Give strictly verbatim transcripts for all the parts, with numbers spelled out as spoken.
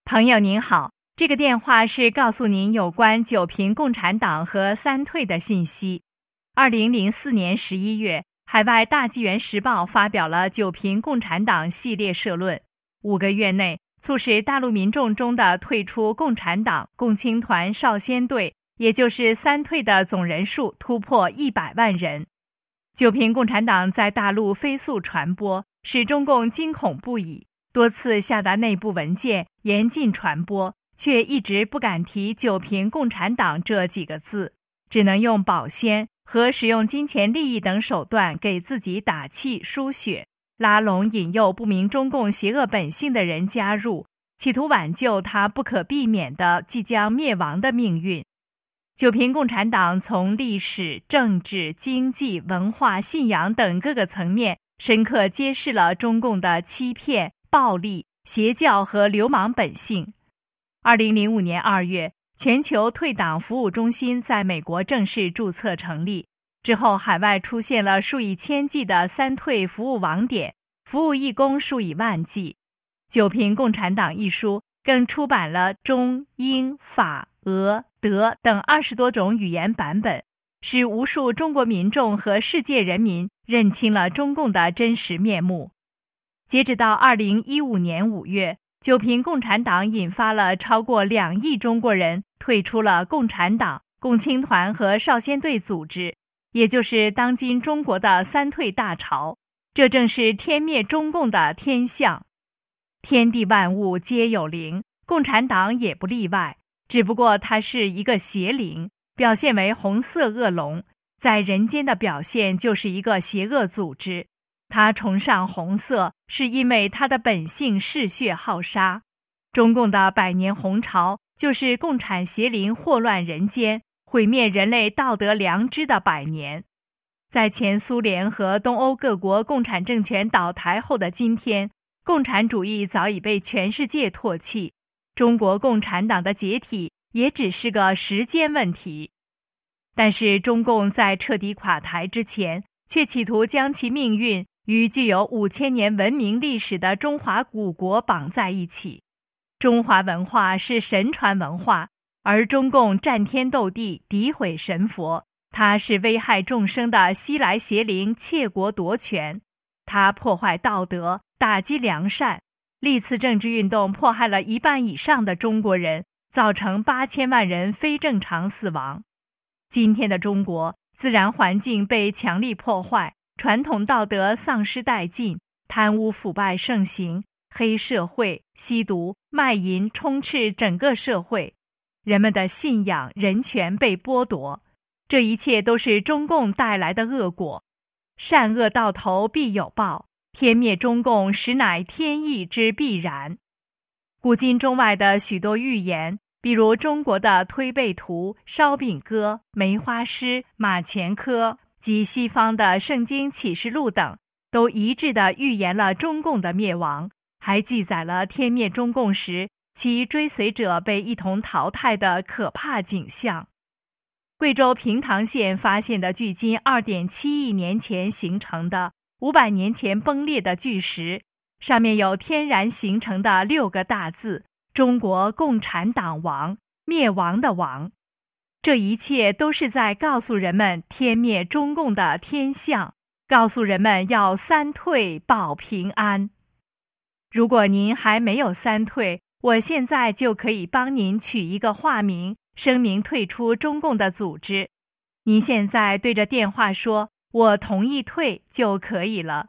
朋友您好，这个电话是告诉您有关九平共产党和三退的信息。二零零四年十一月，海外大纪元时报发表了九平共产党系列社论，五个月内促使大陆民众中的退出共产党、共青团、少先队，也就是三退的总人数突破一百万人。九平共产党在大陆飞速传播，使中共惊恐不已，多次下达内部文件严禁传播，却一直不敢提九平共产党这几个字，只能用保鲜和使用金钱利益等手段给自己打气输血，拉拢引诱不明中共邪恶本性的人加入，企图挽救他不可避免的即将灭亡的命运。九平共产党从历史、政治、经济、文化、信仰等各个层面深刻揭示了中共的欺骗、暴力、邪教和流氓本性。二零零五年二月，全球退党服务中心在美国正式注册成立，之后海外出现了数以千计的三退服务网点，服务义工数以万计。九平共产党一书更出版了中、英、法、俄、德等二十多种语言版本，使无数中国民众和世界人民认清了中共的真实面目。截止到二零一五年五月，九平共产党引发了超过两亿中国人退出了共产党、共青团和少先队组织，也就是当今中国的三退大潮。这正是天灭中共的天象。天地万物皆有灵，共产党也不例外，只不过它是一个邪灵，表现为红色恶龙，在人间的表现就是一个邪恶组织。它崇尚红色，是因为它的本性嗜血好杀。中共的百年红潮就是共产邪灵祸乱人间、毁灭人类道德良知的百年。在前苏联和东欧各国共产政权倒台后的今天，共产主义早已被全世界唾弃，中国共产党的解体也只是个时间问题。但是中共在彻底垮台之前，却企图将其命运与具有五千年文明历史的中华古国绑在一起。中华文化是神传文化，而中共战天斗地，诋毁神佛，它是危害众生的西来邪灵，窃国夺权。它破坏道德，打击良善。历次政治运动迫害了一半以上的中国人，造成八千万人非正常死亡。今天的中国，自然环境被强力破坏，传统道德丧失殆尽，贪污腐败盛行，黑社会、吸毒、卖淫充斥整个社会，人们的信仰、人权被剥夺，这一切都是中共带来的恶果。善恶到头必有报，天灭中共实乃天意之必然。古今中外的许多寓言，比如中国的推背图、烧饼歌、梅花诗、马前科及西方的圣经启示录等，都一致地预言了中共的灭亡，还记载了天灭中共时其追随者被一同淘汰的可怕景象。贵州平塘县发现的距今 二点七亿年前形成的五百年前崩裂的巨石，上面有天然形成的六个大字：中国共产党亡，灭亡的亡。这一切都是在告诉人们天灭中共的天象，告诉人们要三退保平安。如果您还没有三退，我现在就可以帮您取一个化名，声明退出中共的组织。您现在对着电话说我同意退就可以了。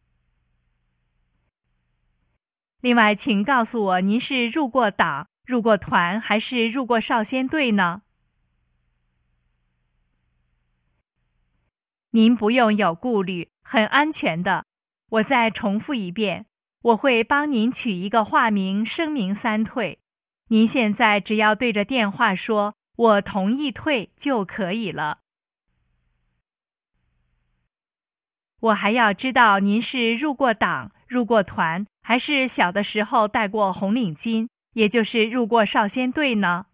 另外，请告诉我您是入过党、入过团还是入过少先队呢？您不用有顾虑，很安全的。我再重复一遍，我会帮您取一个化名，声明三退。您现在只要对着电话说我同意退就可以了。我还要知道您是入过党、入过团，还是小的时候戴过红领巾，也就是入过少先队呢？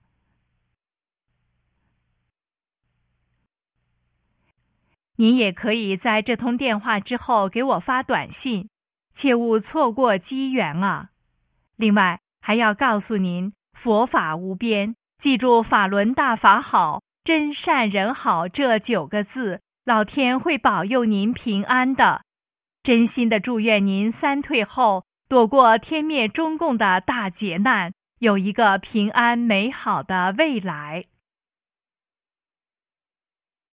您也可以在这通电话之后给我发短信，切勿错过机缘啊！另外， 还要告诉您佛法无边，记住法轮大法好，真善人好这九个字，老天会保佑您平安的。真心的祝愿您三退后躲过天灭中共的大劫难，有一个平安美好的未来。